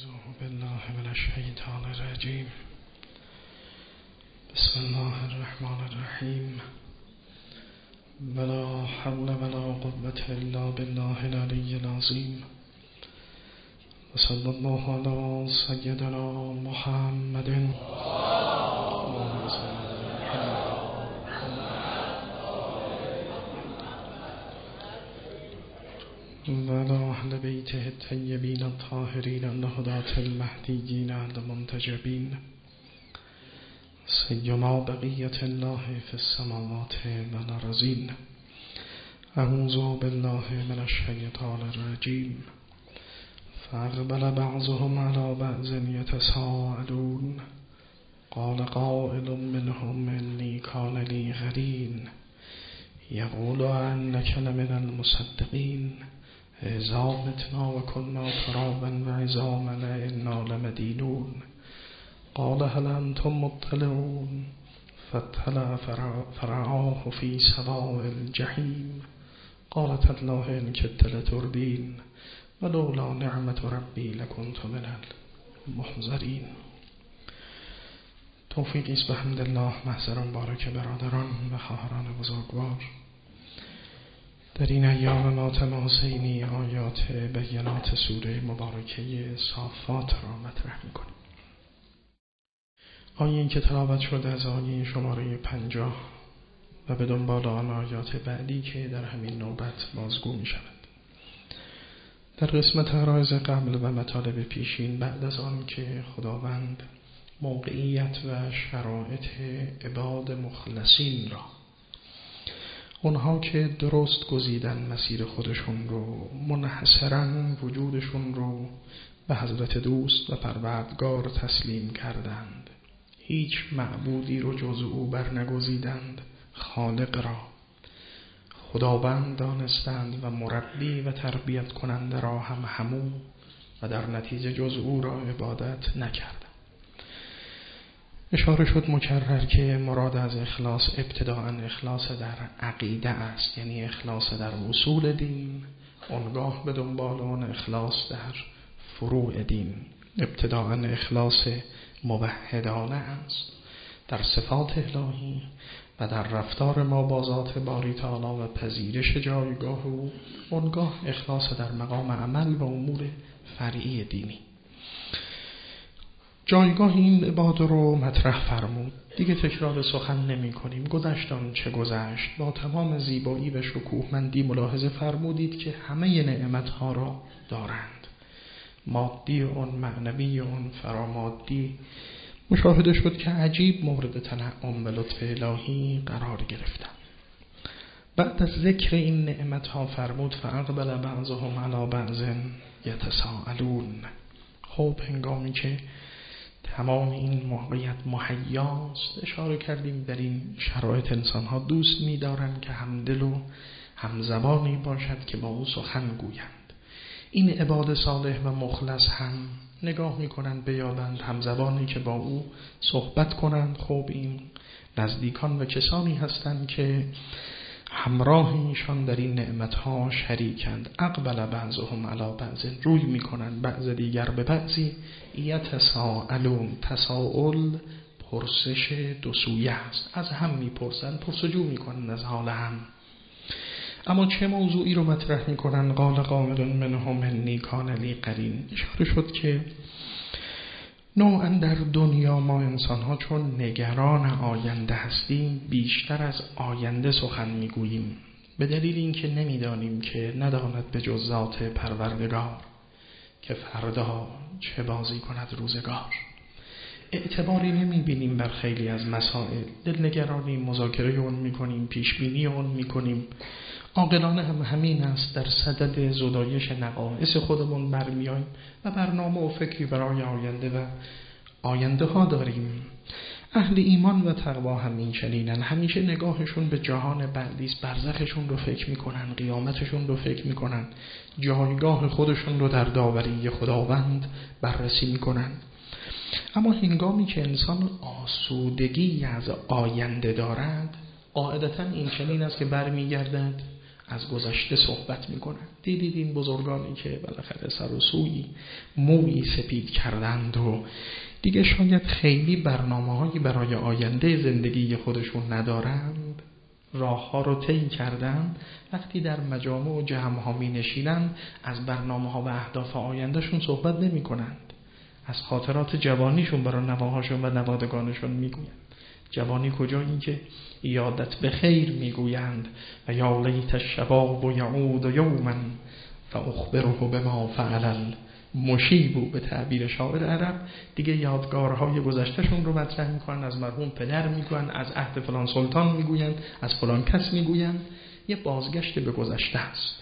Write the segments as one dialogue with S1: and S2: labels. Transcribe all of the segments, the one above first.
S1: أعوذ بالله من الشيطان الرجيم. بسم الله الرحمن الرحيم. ولا حول ولا قوة إلا بالله العلي العظيم. وصلى الله على سيدنا محمد وعلى أهل بيته الطيبين الطاهرين الهداة المهديين المنتجبين سيما بقية الله في السماوات والأرضين. أعوذ بالله من الشيطان الرجيم. فأقبل بعضهم على بعض يتساءلون قال قائل منهم إني كان لي قرين يقول أنك لمن المصدقين إذا متنا وكنا ترابا وعظاما إنا لمدينون. قال هل أنتم مطلعون فاطلع فرآه في سواء الجحيم قال تالله إن كدت لتردين ولولا نعمة ربي لكنت من المحضرين. توفیقی است به حمدالله. محضران بارک برادران و خواهران بزرگوار، در این ایام ماتماسینی آیات بینات سوره مبارکه صافات را مطرح می‌کنیم. آیه که تلاوت شده از آیه شماره 50 و به دنبال آن آیات بعدی که در همین نوبت بازگو می‌شود. در قسمت عرایض قبل و مطالب پیشین، بعد از آن که خداوند موقعیت و شرایط عباد مخلصین را، اونها که درست گزیدن مسیر خودشون رو، منحصراً وجودشون رو به حضرت دوست و پروردگار تسلیم کردند، هیچ معبودی رو جز او بر نگزیدند، خالق را خداوند دانستند و مربی و تربیت کننده را همو و در نتیجه جز او را عبادت نکردند. اشاره شد مکرر که مراد از اخلاص ابتداءً اخلاص در عقیده است، یعنی اخلاص در اصول دین، آنگاه به دنبال آن اخلاص در فروع دین. ابتداءً اخلاص موحدانه است در صفات الهی و در رفتار ما با ذات باری تعالی و پذیرش جایگاه او، آنگاه اخلاص در مقام عمل و امور فرعی دینی. جایگاه این عباد رو مطرح فرمود. دیگه تکرار سخن نمی کنیم. گذشتان چه گذشت، با تمام زیبایی و شکوهمندی ملاحظه فرمودید که همه نعمتها را دارند، مادی اون، معنوی اون، فرامادی. مشاهده شد که عجیب مورد تنعم و لطف الهی قرار گرفتند. بعد از ذکر این نعمتها فرمود فاقبل بعضهم علی بعض یتساءلون. خب هنگامی که تمام این موقعیت مهیاست، اشاره کردیم در این شرایط انسان‌ها دوست می‌دارند که همدل و همزبانی باشد که با او سخن گویند. این عباد صالح و مخلص هم نگاه می‌کنند بیابند همزبانی که با او صحبت کنند. خب این نزدیکان و کسانی هستند که همراه ایشان در این نعمتها شریکند. اقبل بعضهم علی بعض، روی میکنند بعض دیگر به بعضی. یتساءلون، تساؤل پرسش دو سویه است، از هم میپرسند، پرسجو میکنند از حال هم. اما چه موضوعی رو مطرح میکنند؟ قال قائل منهم انی کان لی قرین. اشاره شد که نوعاً در دنیا ما انسان‌ها چون نگران آینده هستیم، بیشتر از آینده سخن میگوییم، به دلیل اینکه نمیدانیم که نداند به جز ذات پروردگار که فردا چه بازی کند روزگار. اعتباری نمیبینیم بر خیلی از مسائل، دلنگرانیم، مذاکره اون میکنیم، پیشبینی اون میکنیم. عاقلانه هم همین است، در صدد زدایش نقائص خودمون برمیاییم و برنامه و فکری برای آینده و آینده ها داریم. اهل ایمان و تقوا همین چنینن، همیشه نگاهشون به جهان بعدی است، برزخشون رو فکر میکنن، قیامتشون رو فکر میکنن، جایگاه خودشون رو در داوری خداوند بررسی میکنن. اما هنگامی که انسان آسودگی از آینده دارد، قاعدتاً این چنین است که برمیگردد از گذشته صحبت میکنن. دیدید این بزرگانی که بالاخره سر و سوی مویی سپید کردند و دیگه شاید خیلی برنامه‌هایی برای آینده زندگی خودشون ندارند، راه‌ها رو طی کردن، وقتی در مجامع و جمع‌ها می‌نشینن از برنامه‌ها و اهداف آیندهشون صحبت نمی‌کنند. از خاطرات جوانیشون برای نواهاشون و نوادگانشون میگویند. جوانی کجایی که یادت به خیر میگویند و یا لیت الشباب و یعود یوما فاخبره بما فعل المشیب، به تعبیر شاعر عرب دیگه یادگارهای گذشتهشون رو مطرح میکنن، از مرحوم پدر میگوین، از عهد فلان سلطان میگوین، از فلان کس میگوین. یه بازگشت به گذشته است.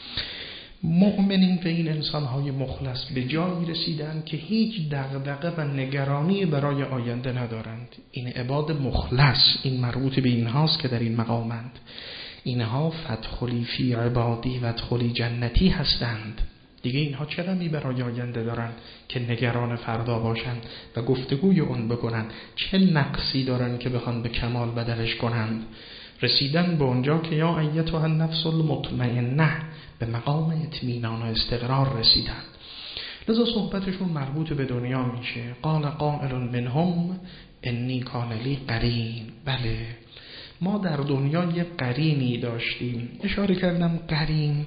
S1: مؤمنین به این انسان‌های مخلص به جایی رسیدن که هیچ دغدغه و نگرانی برای آینده ندارند. این عباد مخلص، این مربوط به اینهاست که در این مقامند. اینها فدخلی فی عبادی و ادخلی جنتی هستند. دیگه اینها چه غمی برای آینده دارن که نگران فردا باشن و گفتگوی اون بکنن؟ چه نقصی دارن که بخوان به کمال بدلش کنند؟ رسیدن به اونجا که یا ایتها النفس المطمئنه، به مقام اطمینان و استقرار رسیدن. لذا صحبتشون مربوط به دنیا میشه. قال قائل منهم انی کان لی قرین. بله، ما در دنیا یه قرینی داشتیم. اشاره کردم قرین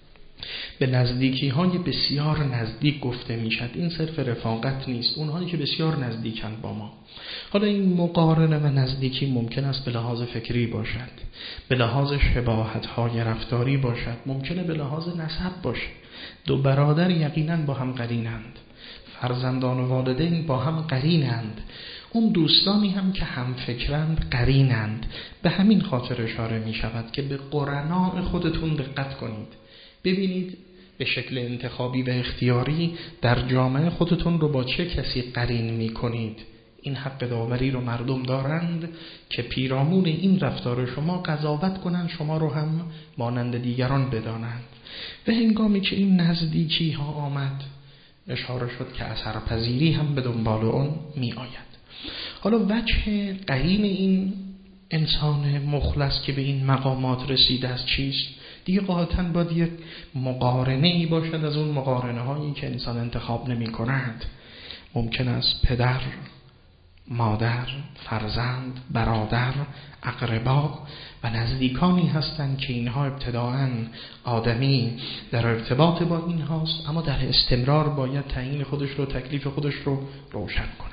S1: به نزدیکی های بسیار نزدیک گفته میشد. این صرف رفاقت نیست، اونهایی که بسیار نزدیکند با ما. حالا این مقارنه و نزدیکی ممکن است به لحاظ فکری باشد، به لحاظ شباهت های رفتاری باشد، ممکنه به لحاظ نسب باشه. دو برادر یقینا با هم قرینند، فرزندان و والدین با هم قرینند، اون دوستانی هم که هم فکرند قرینند. به همین خاطر اشاره می شود که به قرناء خودتون دقت کنید. ببینید به شکل انتخابی و اختیاری در جامعه خودتون رو با چه کسی قرین می کنید. این حق داوری رو مردم دارند که پیرامون این رفتار شما قضاوت کنند، شما رو هم مانند دیگران بدانند. و هنگامی که این نزدیکی ها آمد، اشاره شد که اثرپذیری هم به دنبال اون می آید. حالا وجه قرین این انسان مخلص که به این مقامات رسیده است چیست؟ دیگه قاطعاً باید یک مقارنه‌ای باشد از اون مقارنه هایی که انسان انتخاب نمی کند. ممکن است پدر، مادر، فرزند، برادر، اقربا و نزدیکانی هستند که اینها ابتداءً آدمی در ارتباط با این هاست، اما در استمرار باید تعیین خودش رو، تکلیف خودش رو روشن کند.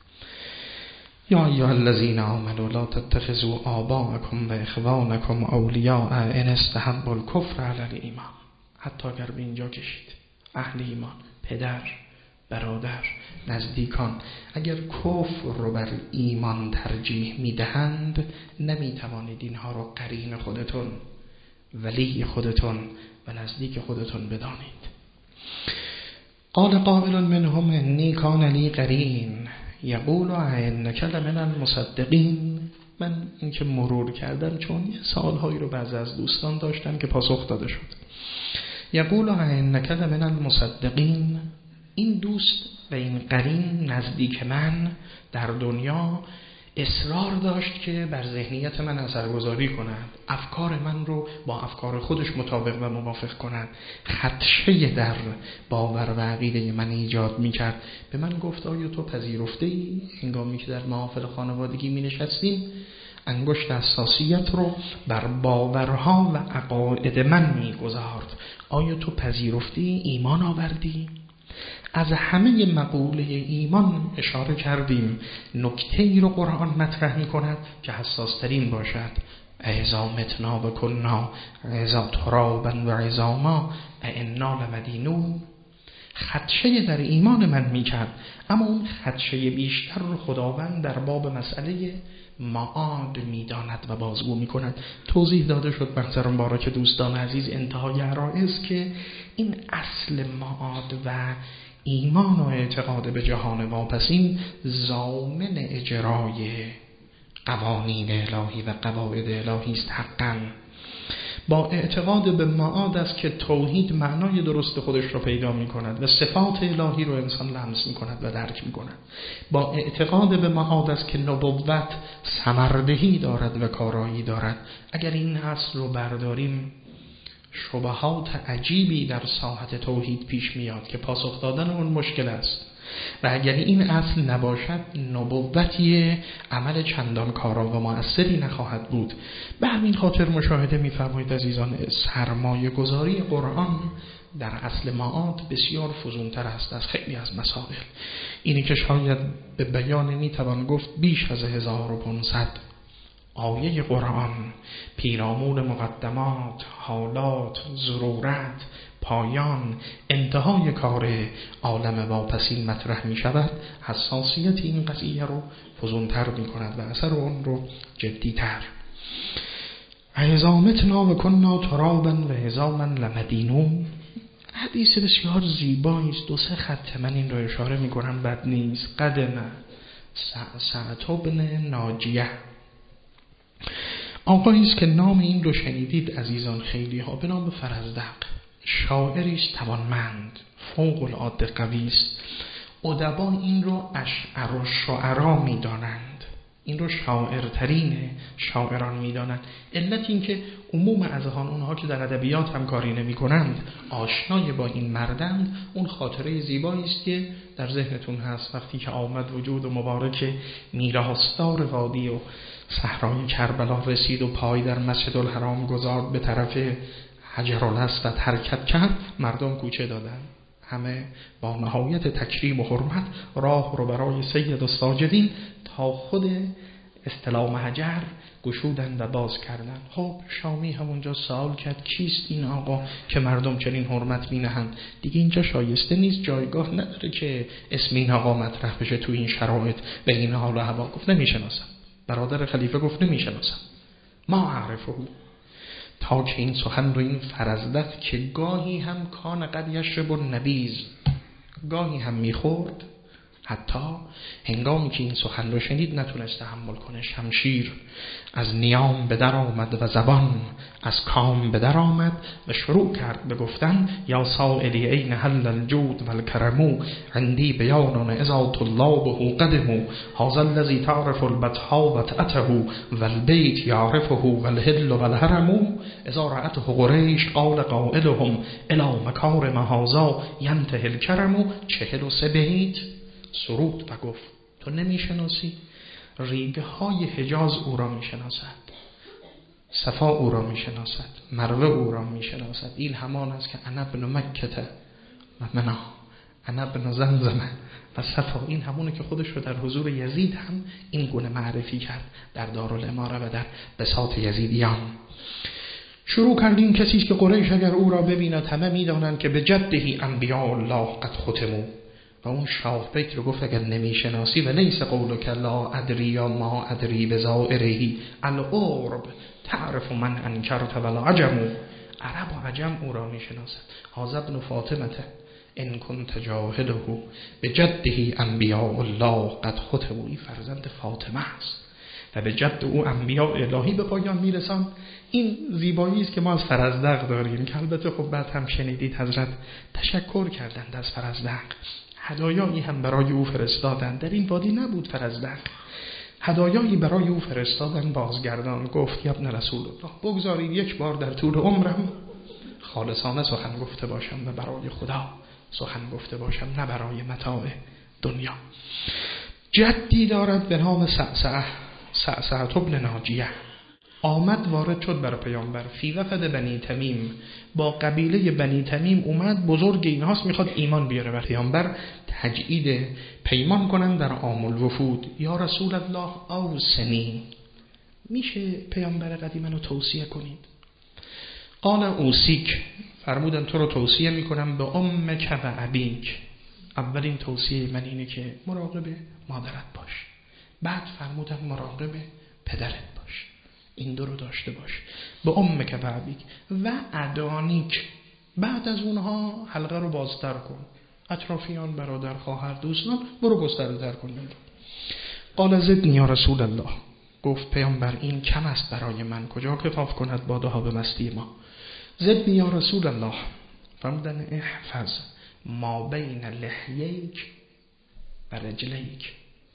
S1: یا ایها الذین آمنوا لا تتخذوا آباءکم و اخوانکم اولیاء ان استحبوا الکفر علی الایمان. حتی اگر به اینجا کشید، اهل ایمان، پدر، برادر، نزدیکان اگر کفر رو بر ایمان ترجیح میدهند، نمیتوانید اینها رو قرین خودتون، ولی خودتون و نزدیک خودتون بدانید. قال قائل منهم انی کان لی قرین یقول انک لمن المصدقین. من این که مرور کردم چون یه سالهایی رو بعضی از دوستان داشتم که پاسخ داده شد. یقول انک لمن المصدقین. این دوست و این قرین نزدیک من در دنیا اصرار داشت که بر ذهنیت من اثرگذاری کند، افکار من رو با افکار خودش مطابق و موافق کند، خدشه در باور و عقیده من ایجاد میکرد. به من گفت آیا تو پذیرفته ای؟ هنگامی که در محافل خانوادگی می نشستیم انگشت حساسیت رو بر باورها و عقاید من می گذارد. آیا تو پذیرفتی؟ ایمان آوردی؟ از همه مقوله ایمان اشاره کردیم. نکته‌ای رو قرآن مطرح می‌کند که حساس‌ترین باشد. اذا متنا و کنا اذا ترابا و عظاما انا لمدینون. خدشه در ایمان من می‌کرد، اما اون خدشه بیشتر رو خداوند در باب مسئله معاد می‌داند و بازگو می‌کند. توضیح داده شد محترم بارک دوستان عزیز انتهای عرائض که این اصل معاد و ایمان و اعتقاد به جهان واپسین ضامن اجرای قوانین الهی و قواعد الهی است. حقا با اعتقاد به معاد است که توحید معنای درست خودش رو پیدا می کند و صفات الهی رو انسان لمس می کند و درک می کند. با اعتقاد به معاد است که نبوت ثمردهی دارد و کارایی دارد. اگر این اصل رو برداریم شبهات عجیبی در ساحت توحید پیش میاد که پاسخ دادن اون مشکل است و اگر این اصل نباشد نبوتی عمل چندان کارا و مؤثری نخواهد بود. به همین خاطر مشاهده می‌فرمایید عزیزان، سرمایه گذاری قرآن در اصل معاد بسیار فزونتر است از خیلی از مسائل. اینی که شاید به بیان میتوان گفت بیش از 1500 آیه قرآن پیرامون مقدمات، حالات، ضرورت، پایان، انتهای کار عالم واپسین مطرح می شود، حساسیت این قضیه رو فزونتر می کند و اثر اون رو جدیتر. عظامتنا و کننا ترابا و عظاما لمدینون. حدیث بسیار زیبایی است، 2-3 خط من این رو اشاره می کنم بد نیست. قدم سعد بن ناجیه، آقایی است که نام این رو شنیدید عزیزان خیلی ها، به نام فرزدق. شاعری است توانمند، فوق العاده قوی است. ادبا این رو اشعر و شعرا می دانند، این رو شاعرترین شاعران می دانند. علت این که عموم اذهان اونها که در ادبیات هم کاری نمی کنند آشنای با این مردند، اون خاطره زیبایی است که در ذهنتون هست وقتی که آمد وجود و مبارک میراثدار وادی و صحرای کربلا رسید و پای در مسجد الحرام گذارد، به طرف حجرالاسود حرکت کرد، مردم کوچه دادند، همه با نهایت تکریم و حرمت راه رو برای سید الساجدین تا خود استلام حجر گشودند و باز کردند. خب شامی همونجا سوال کرد کیست این آقا که مردم چنین حرمت می‌نهند؟ دیگه اینجا شایسته نیست، جایگاه نداره که اسم این آقا مطرح بشه تو این شرایط و این حال و هوا. گفت نمیشناسم. برادر خلیفه گفت نمیشناسم، ما عرفه. تا که این سخن رو این فرزدق که گاهی هم کان قد یشرب النبیذ، گاهی هم میخورد، حتی هنگامی که این سخن رو شنید نتونست تحمل کنه، شمشیر از نیام به در آمد و زبان از کام به در آمد و شروع کرد به گفتن یا سائلی این حل الجود و الکرمو عندی بیانون اذا طلابه قدمو هذا الذی تعرف البطحا و تعته و البیت یعرفه و الهل و الحرمو اذا رأته قریش قال قائلهم الی مکارم هذا ینتهی الکرمو. 43 بیت سرود و گفت تو نمیشناسی؟ ریگه های حجاز او را میشناسد، صفا او را میشناسد، مروه او را میشناسد. این همان است که انا ابن مکه و منا، انا ابن زمزم و صفا. این همونه که خودش رو در حضور یزید هم این گونه معرفی کرد در دارالاماره و در بساط یزیدیان. شروع کردیم کسی که قریش اگر او را ببیند همه میدانند که به جده انبیاء الله قد ختمو. و اون شاه بیت رو گفت اگر نمیشناسی و لیس قولک لا ادری یا ما ادری بزائرهی العرب تعرف من انکرت ولا عجمو. عرب و عجم او را میشناسد. هذا ابن فاطمه ان کنت جاهله به جده انبیاء الله قد ختمو. این فرزند فاطمه است و به جد او انبیاء الهی به پایان میرسان. این زیبایی است که ما از فرزدق داریم که البته خب بعد هم شنیدید حضرت تشکر کردند از فرزدق، هدایایی هم برای او فرستادند. در این وادی نبود فرزدق، هدایایی برای او فرستادن. بازگردان گفت یا ابن رسول الله بگذارید یک بار در طول عمرم خالصانه سخن گفته باشم و برای خدا سخن گفته باشم، نه برای متاع دنیا. جدی دارد به نام سعسعه بن ناجیه. آمد وارد شد بر پیامبر فی وفد بنی تمیم، با قبیله بنی تمیم اومد، بزرگ اینهاست، میخواد ایمان بیاره بر پیامبر، تجدید پیمان کنن در عام الوفود. یا رسول الله اوصنی، میشه پیامبر قدیم منو توصیه کنید؟ قال اوصیک، فرمودن تو رو توصیه میکنم به امک و ابیک. اولین توصیه من اینه که مراقب مادرت باش، بعد فرمودن مراقب پدرت باش، این دو رو داشته باش. به امک و ابیک و ادانیک، بعد از اونها حلقه رو بازتر کن، اطرافیان، برادر، خواهر، دوستان، برو گسترده تر کن. قال زدنی یا رسول الله، گفت پیامبر این کم است برای من، کجا کفاف کند بادها به مستی ما. زدنی یا رسول الله، فرمودن احفظ ما بین لحییک و رجلیک،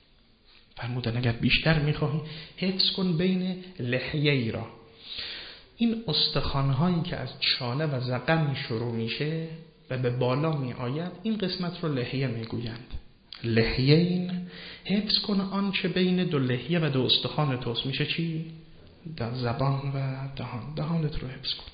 S1: فرمودن اگر بیشتر میخواهی حفظ کن بین لحیه‌ای را، این استخوان‌هایی که از چانه و ذقن شروع میشه و به بالا می آید، این قسمت رو لحیه میگویند. لحیه این حفظ کن آنچه بین دو لحیه و دو استخوان توست. میشه چی؟ در زبان و دهان. دهانت رو حفظ کن.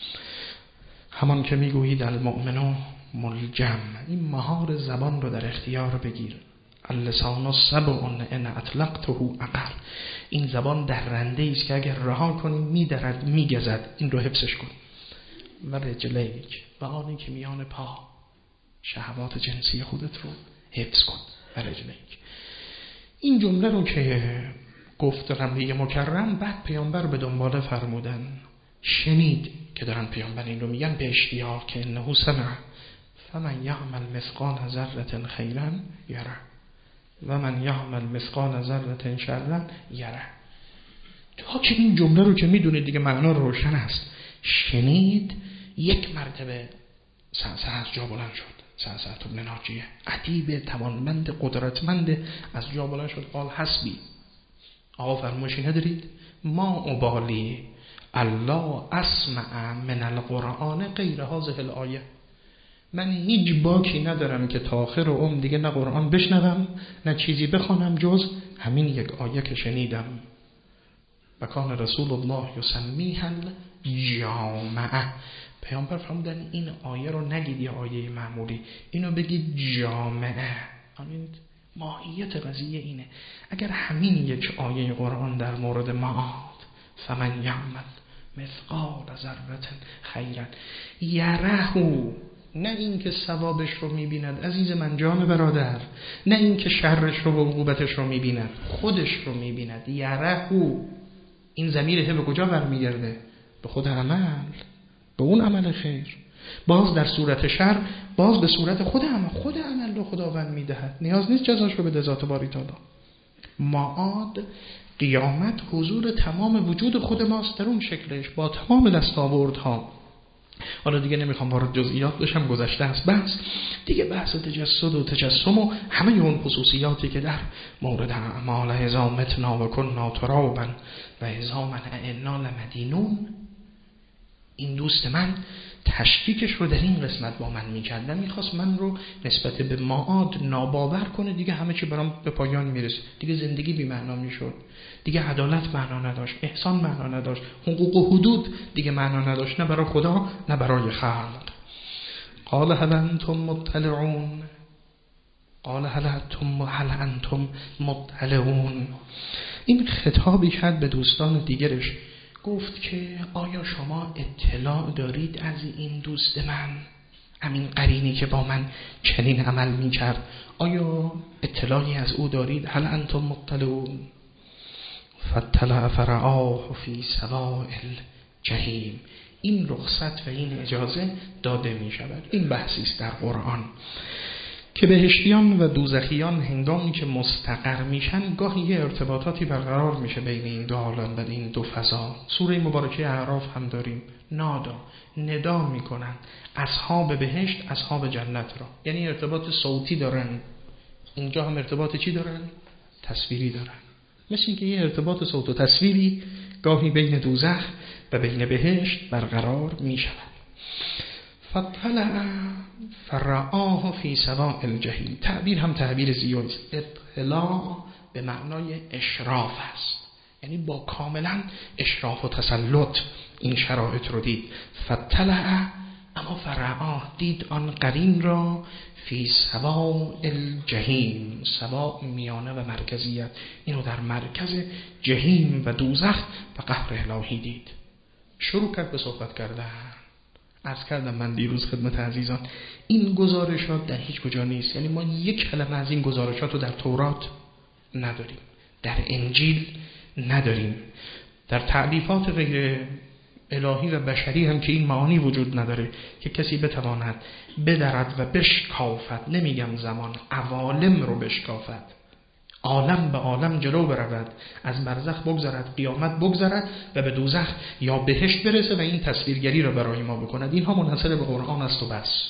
S1: همان که میگویید المؤمن ملجم، این مهار زبان رو در اختیار بگیر. اللسان سبع ان اطلقته عقر، این زبان درنده است که اگر رها کنی میدرد میگزد، این رو حفظش کن. و رجلیک، و آنی که میان پا شهوات جنسی خودت رو حفظ کن. و رجلیک، این جمله رو که گفت رملی مکرم، بعد پیامبر به دنباله فرمودن، شنید که دارن پیامبر این رو میگن به اشتیاق که انه سمع فمن یعمل مثقال ذره خیرا یره و من یعمل مثقال ذره شرا یره. تا که این جمله رو که میدونید دیگه معنا روشن است، شنید، یک مرتبه سعسع از جا بلند شد. سعسع بن ناجیه ادیب توانمند قدرتمند از جا بلند شد. قال حسبی، آقا فرمایشی ندارید؟ ما ابالی الله اسمع من القرآن غیر هذه الآیه، من هیچ باکی ندارم که تا آخر عمر دیگه نه قرآن بشنوم نه چیزی بخوانم جز همین یک آیه که شنیدم. و کان رسول الله یسمیها الجامعه، پیامبر فرمودن این آیه رو نگید یه آیه معمولی، اینو بگید جامعه. همین ماهیت قضیه اینه. اگر همین یک آیه قرآن در مورد معاد فمن یعمل مثقال ذره خیرا یره، نه این که ثوابش رو میبیند عزیز من جان برادر، نه این که شرش رو و عقوبتش رو میبیند، خودش رو میبیند. یره، این ضمیر به کجا برمیگرده؟ به خود عمل، به اون عمل خیر. باز در صورت شر باز به صورت خود عمل. خود عمل رو خداوند میدهد، نیاز نیست جزاش رو به ذات باری تعالی. معاد قیامت حضور تمام وجود خود ماست در اون شکلش با تمام دستاوردها. حالا دیگه نمیخوام وارد جزئیات بشم، گذشته است بحث دیگه، بحث تجسد و تجسم و همه اون خصوصیاتی که در مورد اعمال اذا متنا و کنا ترابا و اذا من انا لمدینون. این دوست من تشکیکش رو در این قسمت با من میکرد، نمیخواست من رو نسبت به معاد ناباور کنه. دیگه همه چی برام به پایان میرسه، دیگه زندگی بی معنا میشد، دیگه عدالت معنا نداشت، احسان معنا نداشت، حقوق و حدود دیگه معنا نداشت، نه برای خدا نه برای خلق. قال هل انتم مطلعون، قال هل انتم مطلعون. این خطابی کرد به دوستان دیگرش، گفت که آیا شما اطلاع دارید از این دوست من، همین قرینی که با من چنین عمل می کرد، آیا اطلاعی از او دارید؟ هل انتم مطلعون؟ فاطلع فرآه فی سواء الجحیم. این رخصت و این اجازه داده می شود. این بحثی است در قرآن که بهشتیان و دوزخیان هنگامی که مستقر میشن گاهی یه ارتباطاتی برقرار میشه بین این دو عالم و این دو فضا. سوره مبارکه اعراف هم داریم، نادا، ندا میکنن اصحاب بهشت اصحاب جنت را، یعنی ارتباط صوتی دارن. اینجا هم ارتباط چی دارن؟ تصویری دارن. مثل اینکه یه ارتباط صوت و تصویری گاهی بین دوزخ و بین بهشت برقرار میشود. فطلع فرآه فی سواء الجحیم. تعبیر هم تعبیر زیادی است. اطلاع به معنای اشراف است، یعنی با کاملا اشراف و تسلط این شرایط رو دید. فطلع، اما فرآه دید آن قرین را فی سواء الجحیم. سواء میانه و مرکزیت، اینو در مرکز جحیم و دوزخ و قهر الهی دید. شروع کرد به صحبت کردن. عرض کردم من دیروز خدمت عزیزان، این گزارشات در هیچ کجا نیست. یعنی ما یک کلمه از این گزارشات رو در تورات نداریم، در انجیل نداریم، در تعلیفات غیر الهی و بشری هم که این معانی وجود نداره که کسی بتواند بدرد و بشکافد. نمیگم زمان، عوالم رو بشکافد، عالم به عالم جلو برود، از برزخ بگذرد، قیامت بگذرد و به دوزخ یا بهشت برسه و این تصویرگری را برای ما بکند. اینها منحصر به قرآن است و بس.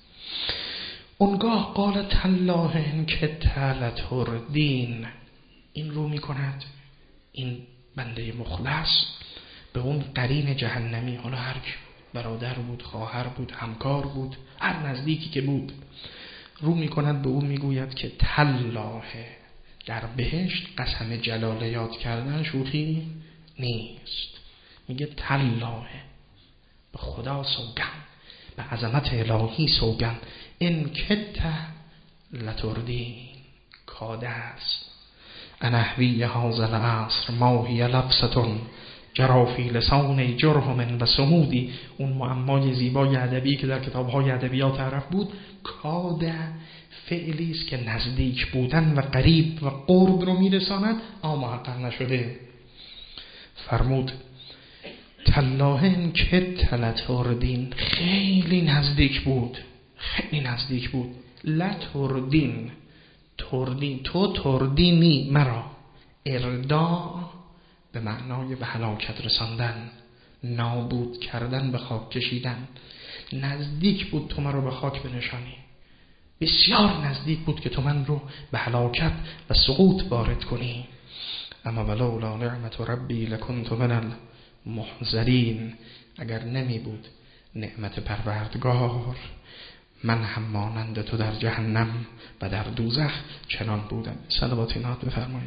S1: اونگاه قال تالله ان کدت لتردین. این رو میکند این بنده مخلص به اون قرین جهنمی، حالا هر کی برادر بود، خواهر بود، همکار بود، هر نزدیکی که بود، رو میکند به اون میگوید که تالله در بهشت قسم جلاله یاد کردن شوخی نیست. میگه تالله، به خدا سوگند، به عظمت الهی سوگند، ان کدت لتردین، کاده است انحوی هذا العصر ما هی لبسة جرا فی لسان جرهم و صمودی. اون معمای زیبای ادبی که در کتاب‌های ادبیات عرب بود، کاده فعلی است که نزدیک بودن و قریب و قرب رو میرساند اما محقق نشده. فرمود تالله ان کدت لتردین، خیلی نزدیک بود، خیلی نزدیک بود. لتردین، تردین، تو تردینی مرا، اردا به معنای به هلاکت رساندن، نابود کردن، به خاک کشیدن. نزدیک بود تو من رو به خاک بنشانی، بسیار نزدیک بود که تو من رو به هلاکت و سقوط وارد کنی. اما ولولا نعمت ربی لکنت من المحضرین، اگر نمی بود نعمت پروردگار من هم مانند تو در جهنم و در دوزخ چنان بودم. صلوات نات بفرمایید.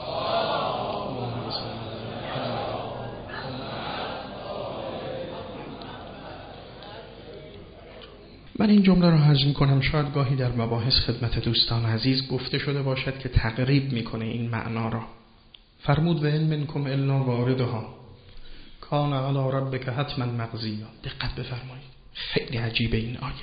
S1: من این جمله رو عرض می‌کنم، شاید گاهی در مباحث خدمت دوستان عزیز گفته شده باشد که تقریب میکنه این معنا را. فرمود و ان منکم الا واردها کان علی ربک حتما مقضیا. دقت بفرمایید، خیلی عجیبه این آیه.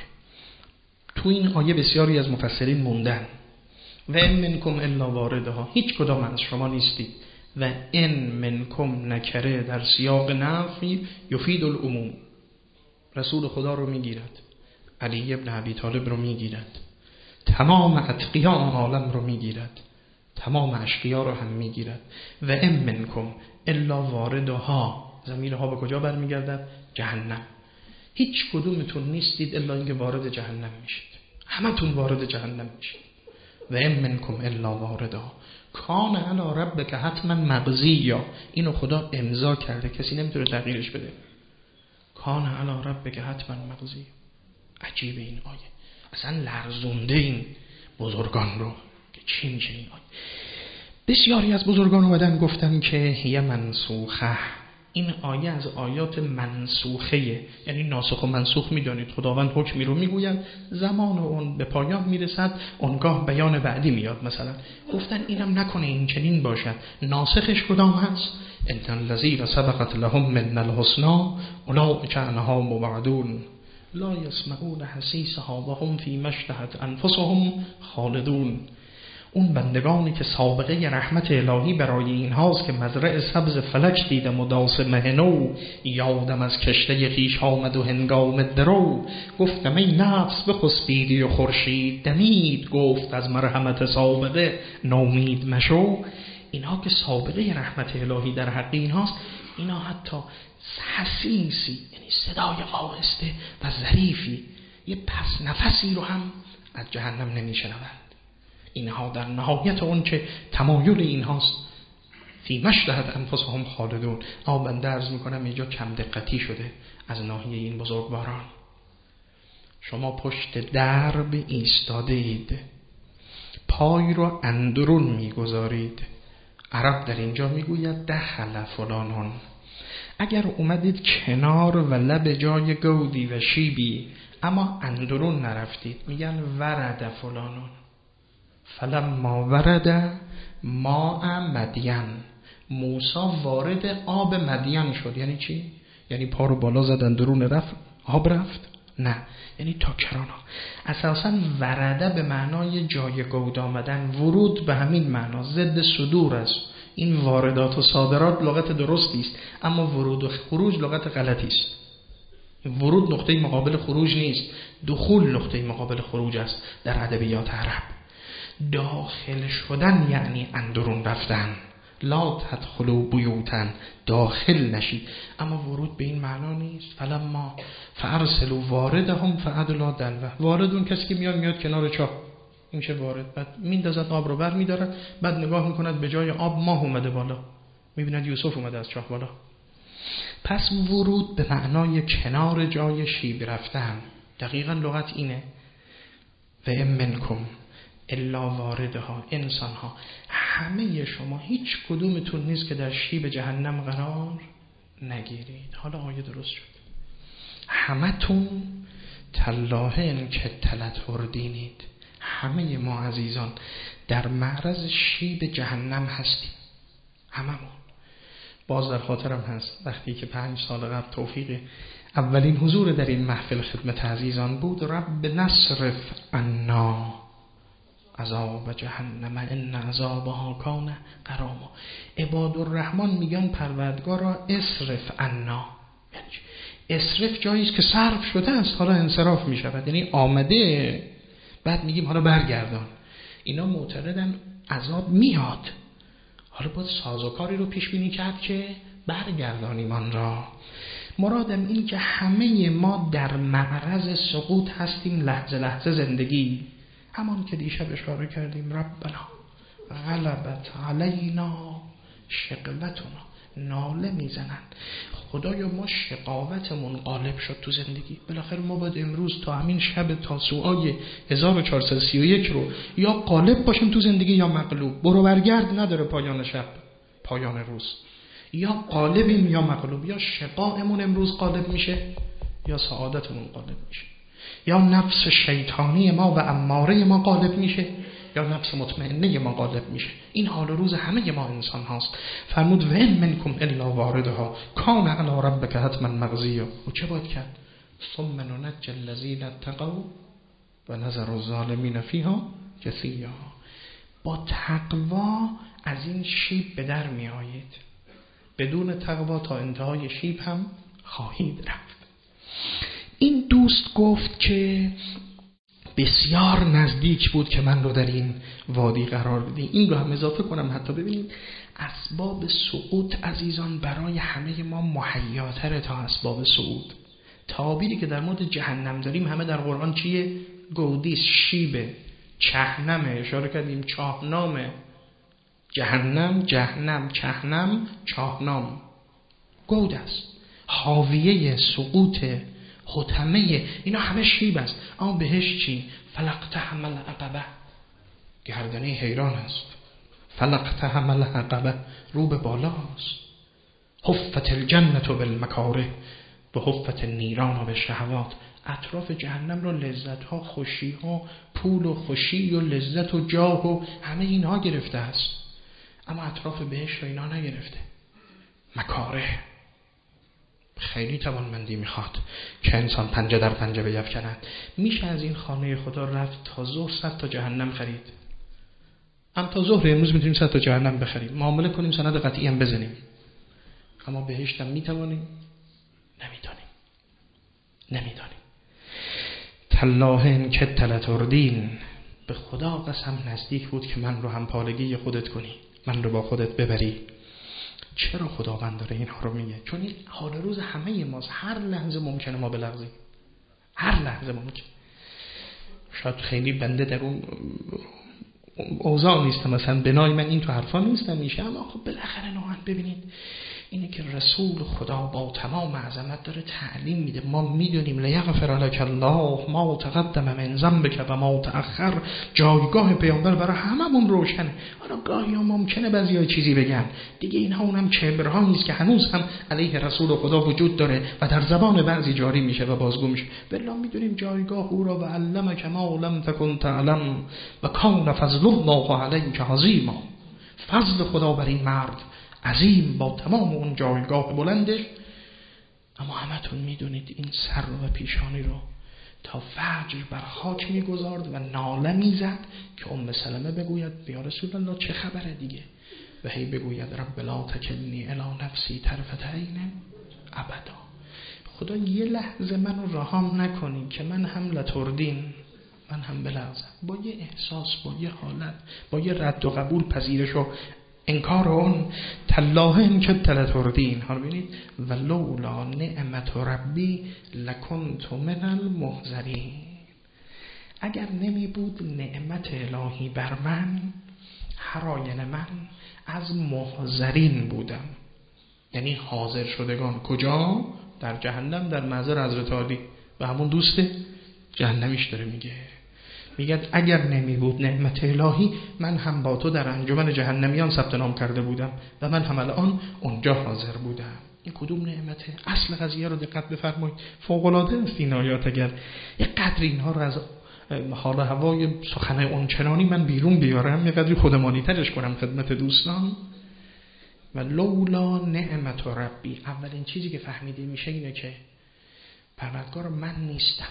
S1: تو این آیه بسیاری از مفسرین موندن. و ان منکم الا واردها، هیچ کدام از شما نیستید. و ان منکم نکره در سیاق نفی یفید العموم، رسول خدا رو میگیرد، علی ابن ابی طالب رو میگیرد، تمام اتقیا عالم رو میگیرد، تمام اشقیا رو هم میگیرد. و ان منکم الا واردها، ضمیرها به کجا برمیگردد؟ جهنم. هیچ کدومتون نیستید الا اینکه وارد جهنم میشید، همتون وارد جهنم میشید. و ان منکم الا واردها کان علی ربک حتما مقضیا، اینو خدا امضا کرده، کسی نمیتونه تغییرش بده. کان علی ربک حتما مقضیا. عجیب این آیه، اصلا لرزونده این بزرگان رو که چی میشه این آیه. بسیاری از بزرگان اومدن گفتن که یه منسوخه، این آیه از آیات منسوخه، یعنی ناسخ و منسوخ میدانید خداوند حکمی رو میگوید، زمان اون به پایان میرسد، اونگاه بیان بعدی میاد. مثلا گفتن اینم نکنه این چنین باشد، ناسخش کدام هست؟ ان الذین سبقت لهم من الحسنی اولئک عنها مبعدون لا یسمعون حسیسها و هم فیما اشتهت انفسهم خالدون. اون بندگانی که سابقه رحمت الهی برای اینهاست که مزرع سبز فلک دیدم و داس مهنو، یادم از کشته خیش آمد و هنگام درو، گفتم ای نفس بخسبیدی و خورشید دمید، گفت از مرحمت سابقه نومید مشو. اینها که سابقه رحمت الهی در حق اینهاست، اینا حتی حسیسی، یعنی صدای آهسته و ظریفی، یه پس نفسی رو هم از جهنم نمیشنوند. اینها در نهایت اون چه تمایل اینهاست، فی مشتهت انفسهم خالدون. اما بنده عرض میکنم اینجا کم دقتی شده از ناحیه این بزرگواران. شما پشت درب ایستاده اید، پای رو اندرون میگذارید. عرب در اینجا میگوید دخل فلانون. اگر اومدید کنار و لب جای گودی و شیبی اما اندرون نرفتید، میگن ورد فلانون. فلما ورد ماء مدین، موسی وارد آب مدین شد. یعنی چی؟ یعنی پا رو بالا زدن درون رفت آب رفت؟ نه، یعنی تا کرانا. اساسا ورده به معنای جای گود آمدن، ورود به همین معنا، ضد صدور است. این واردات و صادرات لغت درستی است، اما ورود و خروج لغت غلطی است. ورود نقطه مقابل خروج نیست، دخول نقطه مقابل خروج است در ادبیات عرب. داخل شدن یعنی اندرون رفتن. لا تدخلوا بیوتا، داخل نشید. اما ورود به این معنا نیست. فلما فارسلوا واردهم فادلا دلوه. وارد اون کسی که میاد کنار چاه، این میشه وارد. بعد میندازد آب رو بر میدارد، بعد نگاه میکند به جای آب ماه اومده بالا، میبیند یوسف اومده از چاه بالا. پس ورود به معنای کنار جای شیب رفتن، دقیقا لغت اینه. و ام منکم الا واردها، انسان ها همه شما هیچ کدومتون نیست که در شیب جهنم قرار نگیرید. حالا آیه درست شد. همتون تالله ان که تلتوردینید، همه ما عزیزان در معرض شیب جهنم هستیم، هممون. باز در خاطرم هست وقتی که 5 سال قبل توفیق اولین حضور در این محفل خدمت عزیزان بود، رب نصرف عنا عذاب جهنم ان عذابها کان غراما. عباد الرحمن میگن پروردگارا اصرف عنا، یعنی اصرف جایی است که صرف شده است حالا انصراف میشود، یعنی آمده، بعد میگیم حالا برگردان. اینا معتقدن عذاب میاد، حالا باید سازوکاری رو پیش بینی کرد که برگردانیم آن را. مرادم این که همه ما در معرض سقوط هستیم، لحظه لحظه زندگی. همان که دیشب اشاره کردیم ربنا غلبت علینا شقوتنا، ناله میزنن خدایا ما شقاوتمون غالب شد تو زندگی، بالاخره ما باید امروز تا همین شب تاسوعای 1431 رو یا غالب باشیم تو زندگی یا مغلوب. برو برگرد نداره پایان شب پایان روز، یا غالبیم یا مغلوب، یا شقایمون امروز غالب میشه یا سعادتمون غالب میشه، یا نفس شیطانی ما و اماره ما غالب میشه یا نفس مطمئنه ما غالب میشه. این حال روز همه ما انسان هاست. فرمود و ان منکم الا واردها کان علی ربک حتما مقضیا. و چه باید کرد؟ ثم ننجی الذین اتقوا و نذر الظالمین فیها جثیا. با تقوا از این شیب به در می آیید، بدون تقوا تا انتهای شیب هم خواهید رفت. این دوست گفت که بسیار نزدیک بود که من رو در این وادی قرار بدین. این رو هم اضافه کنم حتی ببینید اسباب سقوط عزیزان برای همه ما مهیاتره تا اسباب صعود. تعابیری که در مورد جهنم داریم همه در قرآن چیه؟ گودیس، شیبه، چهنمه، اشاره کردیم چاهنامه، جهنم، چهنم، چاهنام، گود است، حاویه سقوط، حتمه، اینا همه شیب است. اما بهش چی؟ فلقتهم العقبه، گردنه حیران است. فلقتهم العقبه، رو به بالاست. حفت الجنة بالمکاره و حفت النیران بالشهوات. اطراف جهنم رو لذت ها، خوشی ها، پول و خوشی و لذت و جاه و همه اینها گرفته است، اما اطراف بهشت رو اینا نگرفته. مکاره، خیلی توانمندی میخواد که انسان پنجه در پنجه بیفکند. میشه از این خانه خدا رفت تا ظهر 100 تا جهنم خرید. هم تا ظهر امروز میتونیم 100 تا جهنم بخریم، معامله کنیم، سند قطعی هم بزنیم. اما بهشت هم میتوانیم؟ نمیدانیم. تالله ان کدت لتردین، به خدا قسم نزدیک بود که من رو هم پالگی خودت کنی، من رو با خودت ببری. چرا خداوند داره اینها رو میگه؟ چون این حال روز همه ماست. هر لحظه ممکنه ما بلغزیم، هر لحظه ممکنه. شاید خیلی بنده در اون اوضاع نیستم، مثلا بنای من این تو حرفا نیستم میشه، اما خب بالاخره نوعا ببینید اینه که رسول خدا با تمام عظمت داره تعلیم میده. ما میدونیم لیغفر لک الله ما تقدم من ذنبک و ما تأخر. جایگاه پیامبر برای هممون روشنه. حالا گاهی هم ممکنه بعضیا چیزی بگن دیگه، اینها اونم کبرها نیست که هنوز هم علیه رسول خدا وجود داره و در زبان بعضی جاری میشه و بازگو میشه. بالله میدونیم جایگاه او را و علمک ما لم تکن تعلم و کان فضل الله علیک عظیما. فضل خدا بر این مرد عظیم با تمام اون جایگاه بلندش. اما همتون میدونید این سر و پیشانی رو تا فجر بر خاک میگذارد و ناله میزد که ام سلمه بگوید یا رسول الله چه خبره دیگه، و هی بگوید رب لا تکلنی الی نفسی طرفت عین ابدا. خدا یه لحظه منو رهام نکنی که من هم لتردین، من هم بلغزم، با یه احساس، با یه حالت، با یه رد و قبول، پذیرش و انکار اون. تالله ان کدت لتردین. حالا ببینید ولولا نعمت ربی لکنت من المحضرین. اگر نمی بود نعمت الهی بر من، هر آینه من از محضرین بودم. یعنی حاضر شدگان کجا؟ در جهنم، در محضر حضرت علی و همون دوست جهنمیش داره میگه اگر نمی بود نعمت الهی من هم با تو در انجمن جهنمیان ثبت نام کرده بودم و من هم الان اونجا حاضر بودم. این کدوم نعمته؟ اصل قضیه رو دقت بفرمایید، فوق العاده است این آیات. اگر یه قدر اینها رو از حال و هوای سخن اون چنانی من بیرون بیارم، یه قدری خودمانی ترش کنم خدمت دوستان. و لولا نعمت ربی، اولین چیزی که فهمیده میشه اینه که پروردگار من نیستم،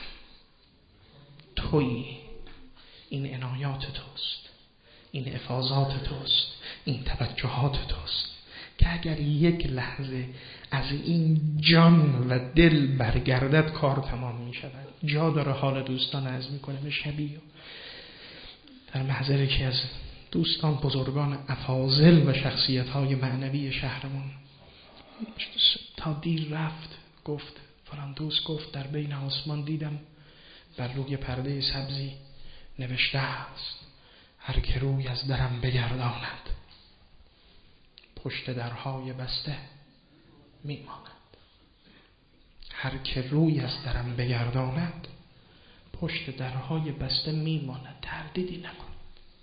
S1: تویی، این عنایات توست، این افاضات توست، این توجهات توست که اگر یک لحظه از این جان و دل برگردد کار تمام می شود. جا داره حال دوستان عرض میکنه شبیه در محضر که از دوستان بزرگان افاضل و شخصیت های معنوی شهرمون تا دیر رفت، گفت فلان دوست گفت در بین آسمان دیدم بر روی پرده سبزی نوشته است هر که روی از درم بگرداند پشت درهای بسته میماند. هر که روی از درم بگرداند پشت درهای بسته میماند. تردیدی نکن.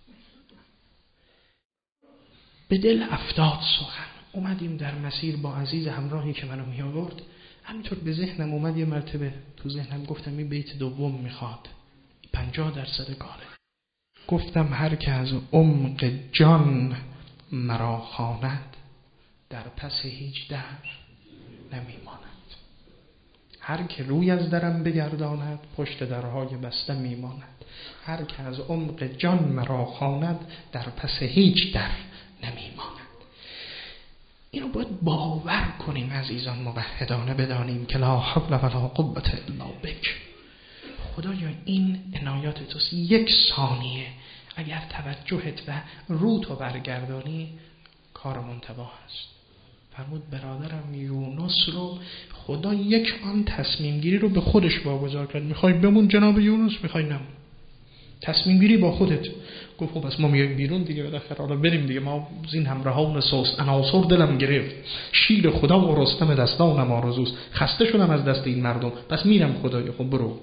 S1: به دل افتاد سخن. اومدیم در مسیر با عزیز همراهی که منو می آورد، همینطور به ذهنم اومد، یه مرتبه تو ذهنم گفتم این بیت دوم میخواد 50% کاره. گفتم هر که از عمق جان مرا خواند در پس هیچ در نمیماند. هر که روی از درم بگرداند پشت درهای بسته میماند. هر که از عمق جان مرا خواند در پس هیچ در نمیماند. اینو باید باور کنیم عزیزان موحدانه، بدانیم که لا حول ولا قوة الا بک. خدایا این عنایات توست. یک ثانیه اگر توجهت و روتو برگردانی کار منتباه است. فرمود برادرم یونس رو خدا یک آن تصمیم گیری رو به خودش واگذار کرد. میخوای بمون جناب یونس، میخوای نمون، تصمیم گیری با خودت. گفت خب بس ما میایم بیرون دیگه، بالاخره حالا بریم دیگه، ما زین همراهان سوس عناصر دلم گرفت، شیر خدا و رستم دستانم آرزوست، خسته شدم از دست این مردم، پس میرم خدایا. خب برو.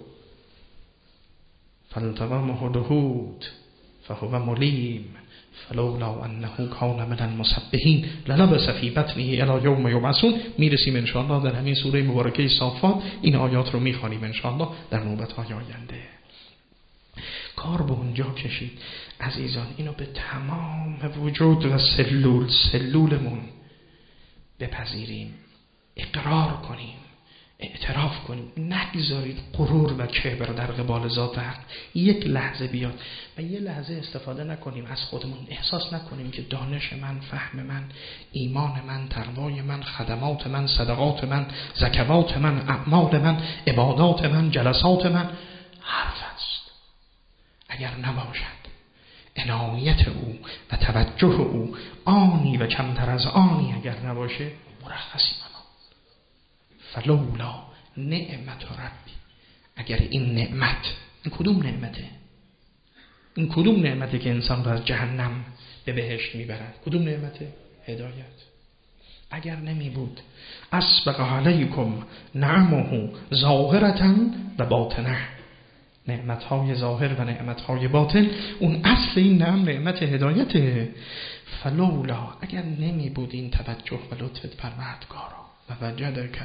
S1: فالتقمه الحوت فهو ملیم فلولا انه کان من المسبحین للبث فی بطنه الی یوم یبعثون. میرسیم ان شاء الله در همین سوره مبارکه صافات این آیات رو میخوانیم ان شاء الله در نوبت‌های آینده. کار به اونجا کشید عزیزان. اینو به تمام وجود و سلولمون بپذیریم، اقرار کنیم، اعتراف کنیم. نگذارید غرور و کبر در قبال ذات حق یک لحظه بیاد و یه لحظه استفاده نکنیم از خودمون. احساس نکنیم که دانش من، فهم من، ایمان من، تقوای من، خدمات من، صدقات من، زکوات من، اعمال من، عبادات من، جلسات من حرف است. اگر نباشد عنایت او و توجه او آنی و کمتر از آنی اگر نباشه مرخصی من. فلولا نعمت ربی، اگر این نعمت، این کدوم نعمته؟ این کدوم نعمته که انسان رو از جهنم به بهشت میبرد؟ کدوم نعمته؟ هدایت. اگر نمی بود اسبق علیکم نعمه ظاهرة و باطنه، نعمتهای ظاهر و نعمتهای باطن، اون اصل این نعمت هدایته. فلولا، اگر نمی بود این توجه و لطفت پروردگارا و وجدک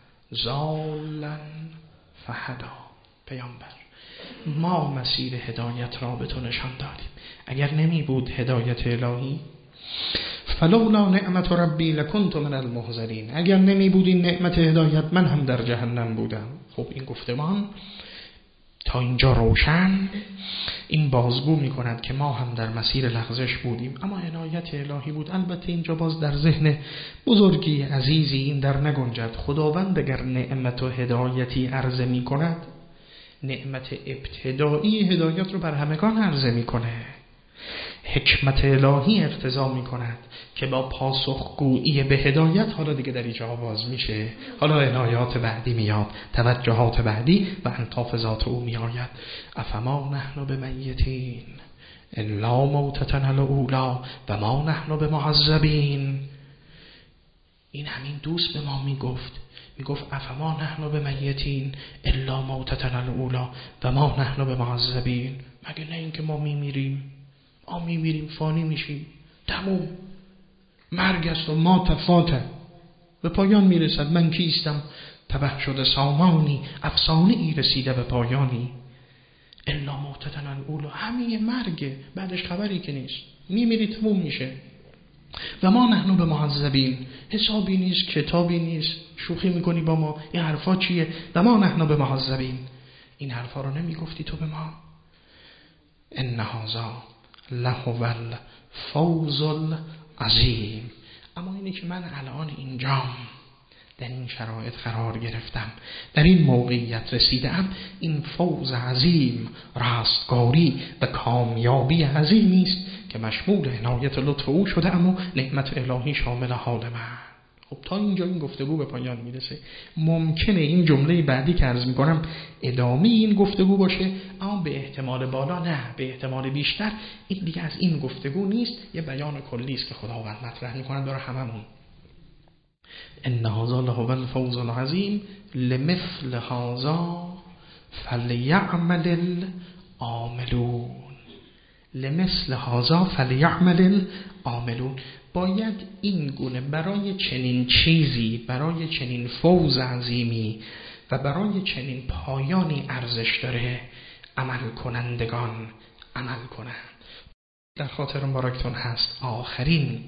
S1: ضالا فهدا، پیامبر ما مسیر هدایت را به تو نشان دادیم. اگر نمی بود هدایت الهی، فلولا نعمت ربی لکنت من المحضرین، اگر نمی بود این نعمت هدایت من هم در جهنم بودم. خب این گفتمان تا اینجا روشن، این بازگو می کند که ما هم در مسیر لغزش بودیم اما عنایت الهی بود. البته اینجا باز در ذهن بزرگی عزیزی این در نگنجد. خداوند اگر نعمت و هدایتی عرضه می کند، نعمت ابتدایی هدایت رو بر همگان عرضه می کنه. حکمت الهی اقتضا می کند که با پاسخگویی به هدایت حالا دیگه در ایجا باز میشه، حالا عنایات بعدی میاد، توجهات بعدی و انطاف ذات او میآید. افما نحن بمیتین الا موتتنا الاولی و ما نحن بمعذبین. این همین دوست به ما میگفت افما نحن بمیتین الا موتتنا الاولی و ما نحن بمعذبین. مگه نه اینکه ما میمیریم فانی میشیم، تموم، مرگ است و ما تفاته، به پایان میرسد. من کیستم تبه شده سامانی، افسانه ای رسیده به پایانی. الا موتتنا الاولی، همین مرگه، بعدش خبری که نیست، میمیری تموم میشه. و ما نحن بمعذبین، حسابی نیست، کتابی نیست، شوخی میکنی با ما، این حرفا چیه؟ و ما نحن بمعذبین، این حرفا رو نمیگفتی تو به ما؟ ان هذا لهو الفوز العظیم. اما اینه که من الان اینجام، در این شرایط قرار گرفتم، در این موقعیت رسیدم، این فوز عظیم، رستگاری و کامیابی عظیمی است که مشمول عنایت لطف او شده، اما نعمت الهی شامل حال من. خب تا اینجا این گفتگو به پایان میرسه. ممکنه این جمله بعدی که عرض میکنم ادامه این گفتگو باشه، اما به احتمال بالا نه، به احتمال بیشتر این دیگه از این گفتگو نیست، یه بیان کلی است که خداوند مطرح میکنه برای هممون. ان هذا لهو الفوز العظیم لمثل هذا فلیعمل العاملون. لمثل هذا فلیعمل العاملون. باید این گونه برای چنین چیزی، برای چنین فوز عظیمی و برای چنین پایانی ارزش داره عمل کنندگان عمل کنند. در خاطر مبارکتون هست آخرین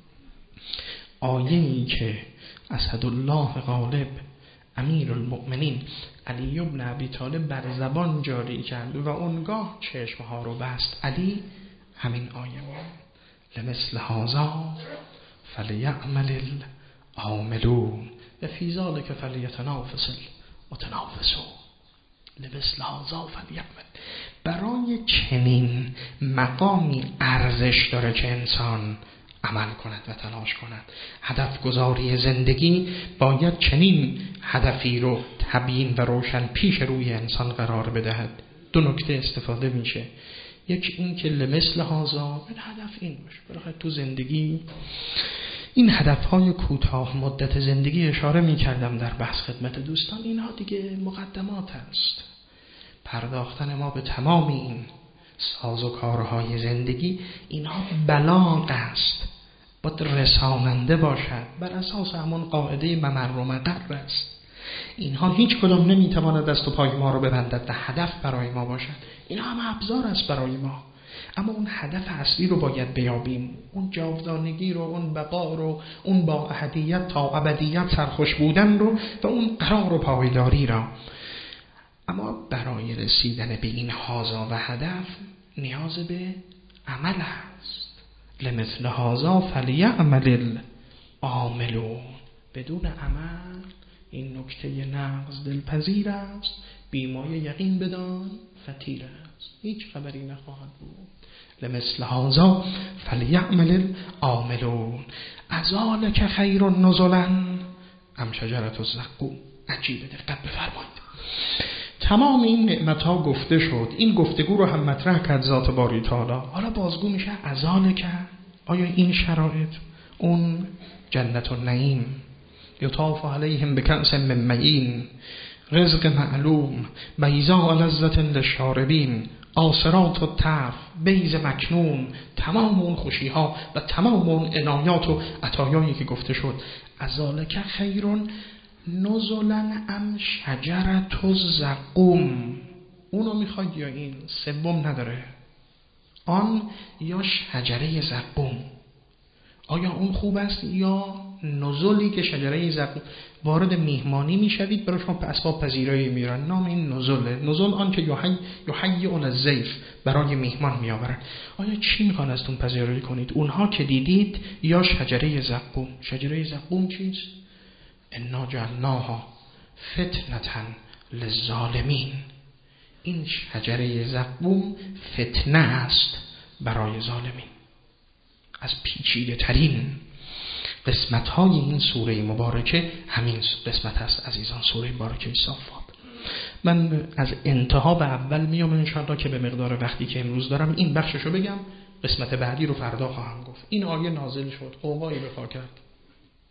S1: آیه‌ای که اسدالله غالب امیر المؤمنین علی بن ابی طالب بر زبان جاری کرد و اونگاه چشمها رو بست علی، همین آیه بود: لمثل هذا فلیعمل العاملون و فی ذلک فلیتنافس المتنافسون. لمثل هذا فلیعمل، برای چنین مقامی ارزش داره که انسان عمل کند و تلاش کند. هدف گذاری زندگی باید چنین هدفی رو تبیین و روشن پیش روی انسان قرار بدهد. دو نکته استفاده میشه. یکی این که لمثل هذا، این هدف این باشه. برای تو زندگی این هدفهای کوتاه مدت زندگی اشاره میکردم در بحث خدمت دوستان، اینها دیگه مقدمات است. پرداختن ما به تمام این ساز و کارهای زندگی، اینها بلاغ است، باید رساننده باشد، بر اساس همون قاعده ممر و مقر است. اینها هیچ کدام نمیتواند دست و پای ما رو ببندد و هدف برای ما باشد. اینها هم ابزار است برای ما، اما اون هدف اصلی رو باید بیابیم، اون جاودانگی رو، اون بقا رو، اون با احدیت تا ابدیت سرخوش بودن رو و اون قرار و پایداری را. اما برای رسیدن به این هذا و هدف نیاز به عمل است. لمثل هذا فلیعمل العاملون. بدون عمل این نکته نقض دلپذیر است، بیمای یقین بدان فطیر است، هیچ خبری نخواهد بود. لمثل هذا فلیعمل العاملون. ذلک خیر نزلا ام شجرة الزقوم. عجیبه، دقت بفرمایید. تمام این نعمت‌ها گفته شد، این گفتگو رو هم مطرح کرد ذات باری تعالی. حالا بازگو میشه ذلک، آیا این شرایط، اون جنت النعیم، یطاف علیهم بکأس من معین، رزق معلوم، بیضاء لذة للشاربین، آسرات الطرف، بیض مکنون، تمام اون خوشی‌ها و تمام اون عنایات و عطایایی که گفته شد، ذلک خیر نزلا ام شجرة الزقوم. اونو میخواد یا این؟ سوم نداره، آن یا شجره زقوم. آیا اون خوب است یا نزلی که شجره زقوم وارد میهمانی میشوید برای شما به اسباب پذیرایی میرن، نام این نزله. نزل آن که یحیی الضیف، برای میهمان میآورن. آیا چی میخوان ازتون پذیرایی کنید؟ اونها که دیدید یا شجره زقوم؟ شجره زقوم چیست؟ انا جعلناها فتنة للظالمین. این شجره زقوم فتنه است برای ظالمین. از پیچیده ترین قسمت های این سوره مبارکه همین قسمت است عزیزان، سوره مبارکه صافات. من از انتها به اول میام انشاءالله که به مقدار وقتی که امروز دارم این بخششو بگم، قسمت بعدی رو فردا خواهم گفت. این آیه نازل شد، قوقایی به پا کرد.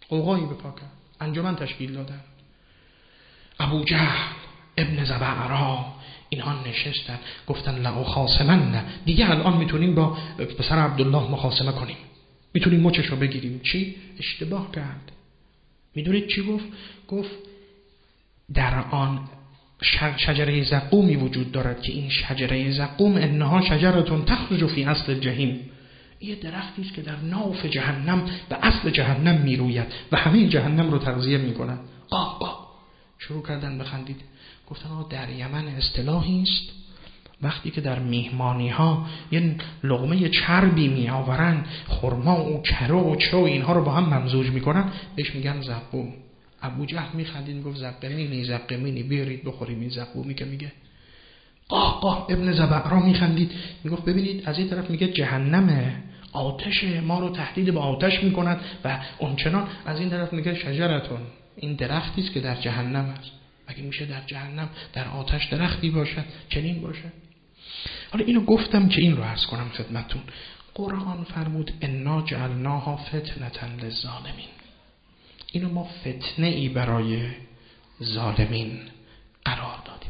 S1: قوقایی به پا کرد، انجمن تشکیل دادن. ابو جهل، ابن زبعرا، اینها نشستن گفتن لأخاصمن، دیگه الان میتونیم با پسر عبدالله مخاصمه کنیم، میتونیم مچش رو بگیریم. چی؟ اشتباه کرد. میدونید چی گفت؟ گفت در آن شجره زقومی وجود دارد که این شجره زقوم انها شجرتون تخرج فی اصل الجحیم، یه درختی است که در ناف جهنم به اصل جهنم میروید و همه جهنم رو تغذیه میکنه. شروع کردن بخندید. گفتن در یمن اصطلاحی است وقتی که در میهمانی ها یه لقمه چربی می آورن، خرما و کره و چه و اینها رو با هم ممزوج میکنن، بهش میگن زقوم. ابو جهل میخندید، میگفت زقمینی بیارید بخوریم این زقومی که میگه. ابن زبعرا میخندید، میگفت ببینید از این طرف میگه جهنمه، آتش ما رو تهدید با آتش میکند و اونچنان، از این طرف میگه شجرتون، این درختی است که در جهنم است. مگه میشه در جهنم در آتش درختی باشد چنین باشه؟ حالا اینو گفتم که این رو عرض کنم خدمتون. قرآن فرمود انا جعلناها فتنة للظالمین، اینو ما فتنه ای برای ظالمین قرار دادیم.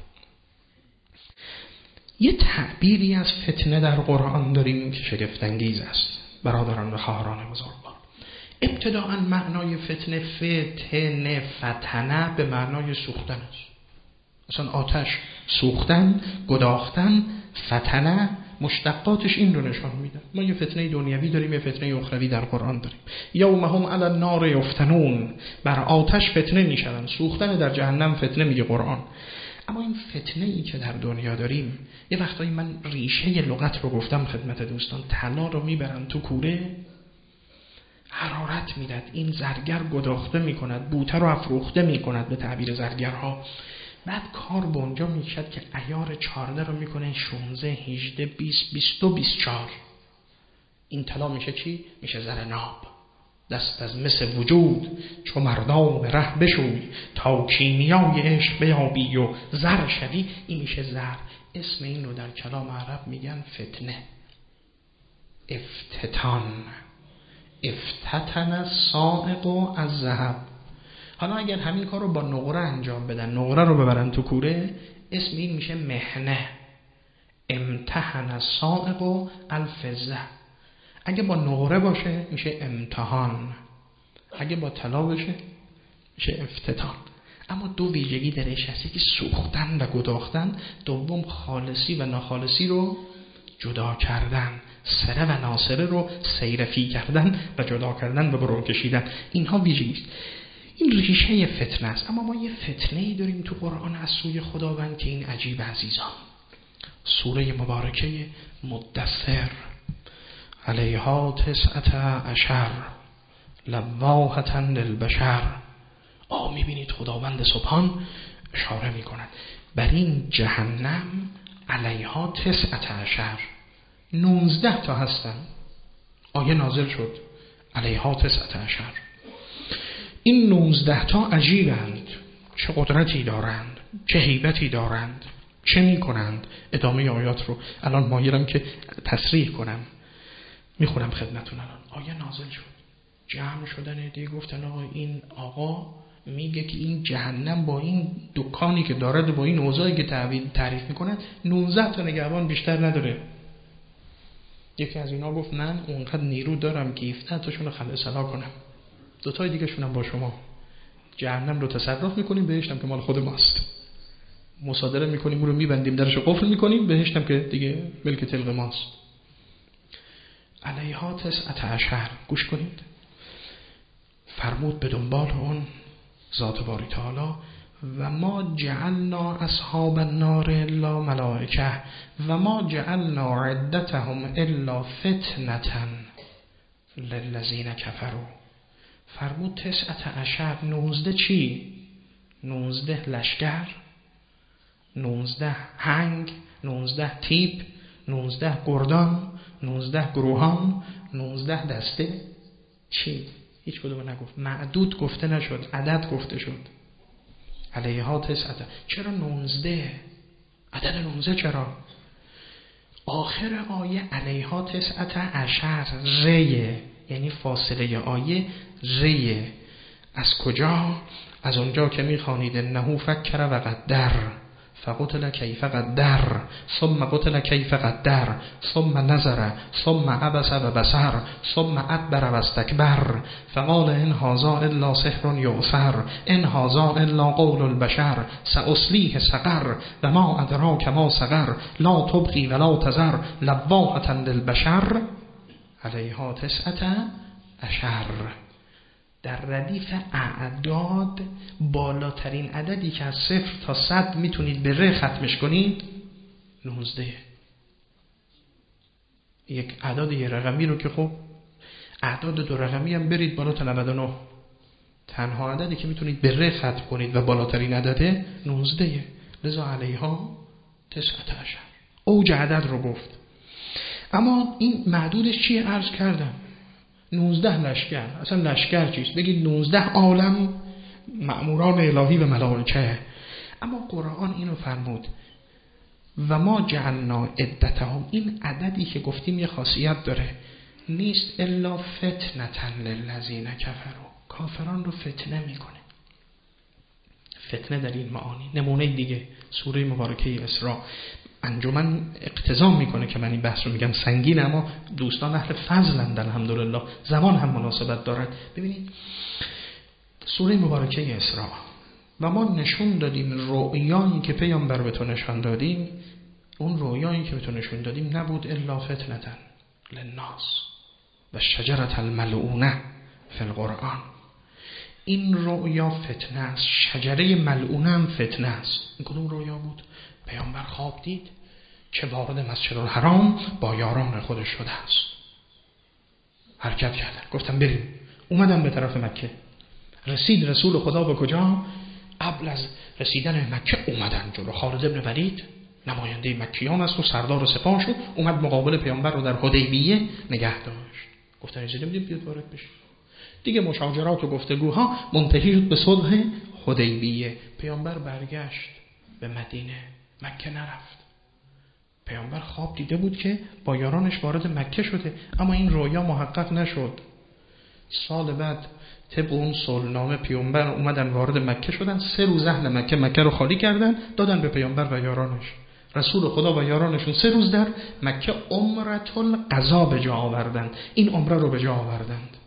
S1: یه تعبیری از فتنه در قرآن داریم که شگفت انگیز است برادران و خواهران بزرگوار. ابتداءً معنای فتنه فتنه به معنای سوختن است. مثلا آتش سوختن، گداختن، فتنه مشتقاتش این رو نشان میده. ما یه فتنه دنیوی داریم، یه فتنه اخروی در قرآن داریم. یومهم علی النار یفتنون، بر آتش فتنه میشن، سوختن در جهنم فتنه میگه قرآن. اما این فتنه ای که در دنیا داریم، یه وقتایی من ریشه لغت رو گفتم خدمت دوستان، طلا رو میبرن تو کوره، حرارت میداد، این زرگر گداخته میکند، بوته رو افروخته میکند به تعبیر زرگرها، بعد کار به اونجا میشد که عیار 14 رو میکنه 16 18 20 22 24. این طلا میشه چی؟ میشه زر ناب. دست از مس وجود چو مردان ره بشوی، تا کیمیای عشق بیابی و زر شوی. این میشه زر. اسم این رو در کلام عرب میگن فتنه، افتتان. افتتن الصاعق از ذهب. حالا اگر همین کار رو با نقره انجام بدن، نقره رو ببرن تو کوره، اسم این میشه محنه. امتحن الصاعق الفضه. اگه با نقره باشه میشه امتحان، اگه با طلا باشه میشه افتتان. اما دو ویژگی درش هست، که سوختن و گداختن، دوم خالصی و ناخالصی رو جدا کردن، سره و ناسره رو سیرفی کردن و جدا کردن و برون کشیدن. اینها ویژگی است. این ریشه فتنه است. اما ما یه فتنه‌ای داریم تو قرآن از سوی خداوند که این عجیب عزیزان. سوره مبارکه مدثر، علیها 19 لواحة للبشر. میبینید خداوند سبحان اشاره میکند بر این جهنم علیها 19 19 تا هستن. آیه نازل شد علیها 19. این 19 تا عجیبند، چه قدرتی دارند، چه هیبتی دارند، چه میکنند. ادامه آیات رو الان مایلم که تصریح کنم، میخونم خدمتون. الان آیه نازل شد، جمع شدن دیگه گفتن آقا این آقا میگه که این جهنم با این دکانی که دارد، با این اوضاعی که تعریف میکنه 19 تا نگهبان بیشتر نداره. یکی از اینا گفت من اونقدر نیرو دارم که 17 تاشون رو خلاص کنم، 2 تای دیگه شونم با شما. جهنم رو تصرف میکنیم، بهشتم که مال خود ماست، مصادره میکنیم، اون رو میبندیم، درش رو قفل میکنیم، بهشتم که دیگه ملک تلق ماست. علیها 19. گوش کنید. فرمود به دنبال اون ذات باری تعالی و ما جعلنا اصحاب النار الا ملائکه و ما جعلنا عدتهم الا فتنة للذین کفروا. فرمود 19. 19 چی؟ 19 لشکر، 19 هنگ، 19 تیپ، 19 گردان، 19 گروهان، 19 دسته. چی؟ هیچ کدوم نگفت، معدود گفته نشد، عدد گفته شد. علیها 19. چرا 19؟ عدد 19 چرا؟ آخر آیه علیها 19 ریه، یعنی فاصله آیه ریه. از کجا؟ از اونجا که میخوانید انه فکر و قدر فقتل کیف قدر ثم قتل کیف قدر ثم نظر ثم عبس و بصر ثم ادبر و استکبر فقال ان هذا الا سحر یؤثر ان هذا الا قول البشر ساصلیه سقر و ما ادراک ما سقر لا تبقی ولا تذر لواحة للبشر علیها 19. در ردیف اعداد بالاترین عددی که از 0 تا 100 میتونید به ر ختمش کنید 19. یک اعداد یه رقمی رو که خب اعداد دو رقمی هم برید بالا تا 99. تنها عددی که میتونید به ر ختم کنید و بالاترین عدده 19. لذا علیها 19. اوج عدد رو گفت. اما این معدودش چیه؟ عرض کردم 19 لشکر. اصلا لشکر چیست؟ بگید 19 عالم مأموران الهی و ملائکه. اما قرآن اینو فرمود و ما جعلنا عدتهم. این عددی که گفتیم یه خاصیت داره، نیست الا فتنة للذین کفروا. کافران رو فتنه میکنه. فتنه در این معانی. نمونه دیگه سوره مبارکه اسراء. انجمن اقتضا میکنه که من این بحث رو میگم سنگین، اما دوستان اهل فضلند الحمدلله، زمان هم مناسبت دارد. ببینید سوره مبارکه اسراء. و ما نشون دادیم رؤیایی که پیامبر به تو نشان دادیم، اون رؤیایی که به تو نشون دادیم نبود الا فتنة للناس و شجرة الملعونه فی القرآن. این رؤیا فتنه است، شجره ملعونه هم فتنه است. این کدوم رؤیا بود؟ پیامبر خواب دید که وارد مسجد الحرام با یاران خودش شده است. حرکت کردن، گفتم بریم. اومدن به طرف مکه. رسید رسول خدا به کجا؟ قبل از رسیدن مکه اومدن جلو. خالد ابن ولید نماینده مکیان است و سردار سپاه شد، اومد مقابل پیامبر رو در حدیبیه نگه داشت. گفتن اجازه بدید بیاد وارد بشه. دیگه مشاجرات و گفتگوها منتهی شد به صلح حدیبیه. پیامبر برگشت به مدینه، مکه نرفت. پیامبر خواب دیده بود که با یارانش وارد مکه شده، اما این رویا محقق نشد. سال بعد طبق اون صلحنامه پیامبر اومدن وارد مکه شدن. 3 روز اهل مکه رو خالی کردن، دادن به پیامبر و یارانش. رسول خدا و یارانشون 3 روز در مکه عمرة القضا به جا آوردند. این عمره رو به جا آوردند.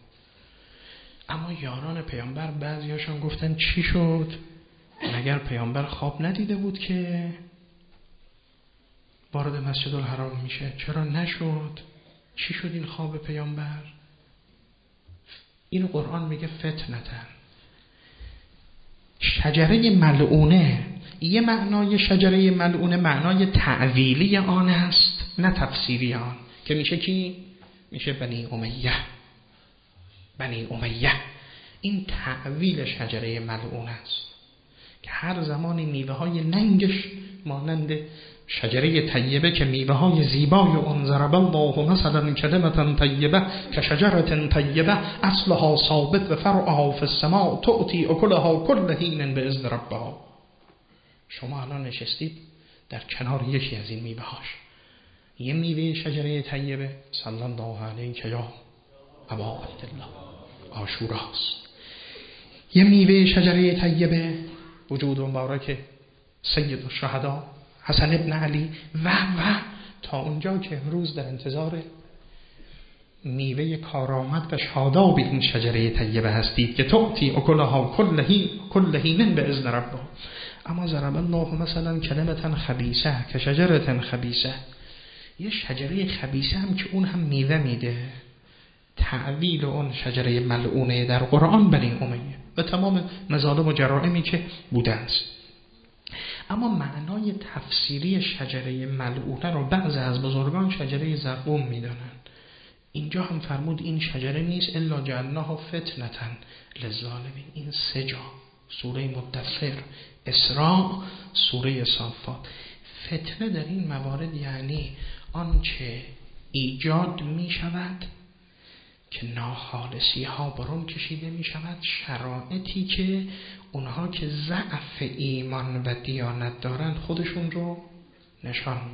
S1: اما یاران پیامبر بعضیاشون گفتن چی شد؟ مگر پیامبر خواب ندیده بود که وارد مسجد الحرام میشه؟ چرا نشد؟ چی شد این خواب پیامبر؟ این قرآن میگه فتنة. شجره ملعونه، یه معنای شجره ملعونه معنای تعویلی آن است، نه تفسیری آن، که میشه کی؟ میشه بنی امیه. بنی امیه این تعویل شجره ملعونه است که هر زمانی میوه های ننگش مانند شجره طیبه که میوه های زیبای اون ضرب الله مثلا کلمة طیبه که شجره طیبه اصلها ثابت و فرعها فی السماء تؤتی اکلها کل حین باذن ربها. شما الان نشستید در کنار یکی از این میوه هاش، یه میوه شجره طیبه صلی الله علیه یا ابا عبدالله عاشوراست. یه میوه شجره طیبه وجود مبارک سید الشهدا حسن ابن علی و تا اونجا که امروز در انتظار میوه کارآمد و شاداب این شجره طیبه هستید که تؤتی اکلها کل حین باذن ربها. اما ضرب الله مثلا کلمة خبیثه که شجره خبیثه، یه شجره خبیثه هم که اون هم میوه میده. تعویل اون شجره ملعونه در قرآن بنی امیه و تمام مظالم و جرائمی که بوده است. اما معنای تفسیری شجره ملعونه رو بعضی از بزرگان شجره زقوم میدانند. اینجا هم فرمود این شجره نیست الا جعلناها فتنة للظالمین. این 3 جا، سوره مدثر، اسراء، سوره صافات. فتنه در این موارد یعنی آنچه ایجاد می شود که ناخالصی ها برون کشیده می شود، شرایطی که اونها که ضعف ایمان و دیانت دارن خودشون رو نشان میدن.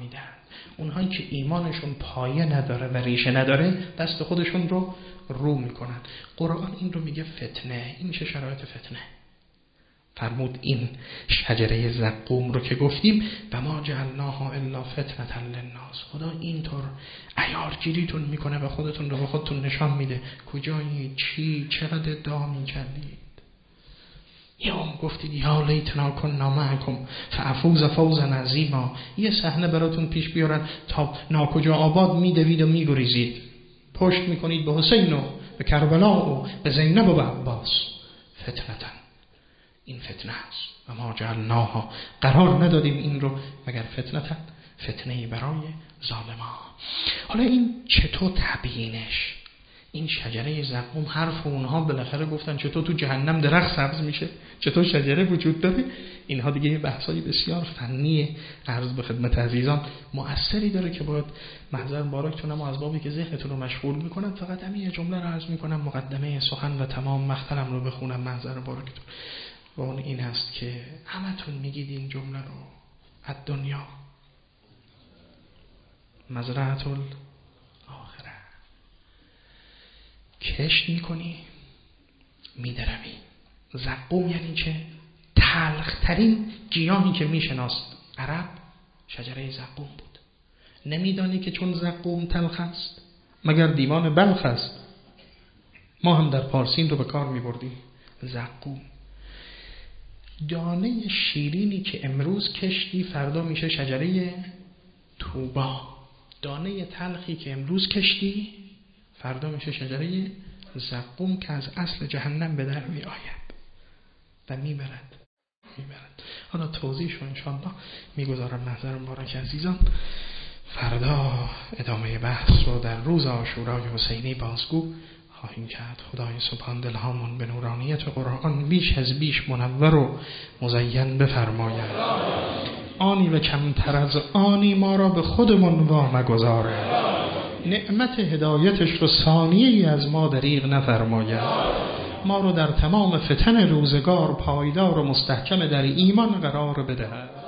S1: اونهایی که ایمانشون پایه نداره و ریشه نداره دست خودشون رو میکنن. قرآن این رو میگه فتنه. این چه شرایط فتنه؟ فرمود این شجره زقوم رو که گفتیم و ما جعلناها الا فتنة للناس، خدا اینطور عیارگیریتون میکنه و خودتون رو به خودتون نشان میده کجایی، چی، چقدر ادعا میکردید. یا گفتید یا لیتنا کنا معکم فافوز فوزا عظیما، یه صحنه براتون پیش بیارن تا ناکجا آباد میدوید و میگریزید، پشت میکنید به حسین و به کربلا و به زینب و به عباس. فتنه، این فتنه است و ما جعلناها، قرار ندادیم این رو مگر فتنه‌ای برای ظالمان. حالا این چطور تبیینش؟ این شجره زقوم حرف اونها بالاخره گفتن چطور تو جهنم درخت سبز میشه، چطور شجره وجود داره. اینها دیگه بحثای بسیار فنی عرض به خدمت عزیزان مؤثری داره که باید محضر مبارکتونم و از بابی که ذهنتون رو مشغول میکنم فقط همین جمله رو عرض میکنم مقدمه سخن و تمام مقطعم رو بخونم محضر مبارکتون. و اون این هست که همتون میگید این جمله رو، الدنیا مزرعة الاخره. کشت میکنی میدرمی. زقوم یعنی چه؟ تلخترین گیاهی که میشناست عرب شجره زقوم بود. نمیدانی که چون زقوم تلخ است مگر دیوان بلخ است؟ ما هم در پارسین رو به کار میبردیم. زقوم دانه شیرینی که امروز کشتی فردا میشه شجره توبا، دانه تلخی که امروز کشتی فردا میشه شجره زقوم که از اصل جهنم به در می آید و میبرد. حالا توضیحش رو انشاءالله میگذارم محضر مبارک عزیزان. فردا ادامه بحث رو در روز عاشورای حسینی بازگو خواهیم کرد. خدای سبحان دلهامون به نورانیت قرآن بیش از بیش منور و مزین بفرماید. آنی و کمتر از آنی ما را به خودمون وامگذاره. نعمت هدایتش رو ثانیه‌ای از ما دریغ نفرماید. ما رو در تمام فتن روزگار پایدار و مستحکم در ایمان قرار بده.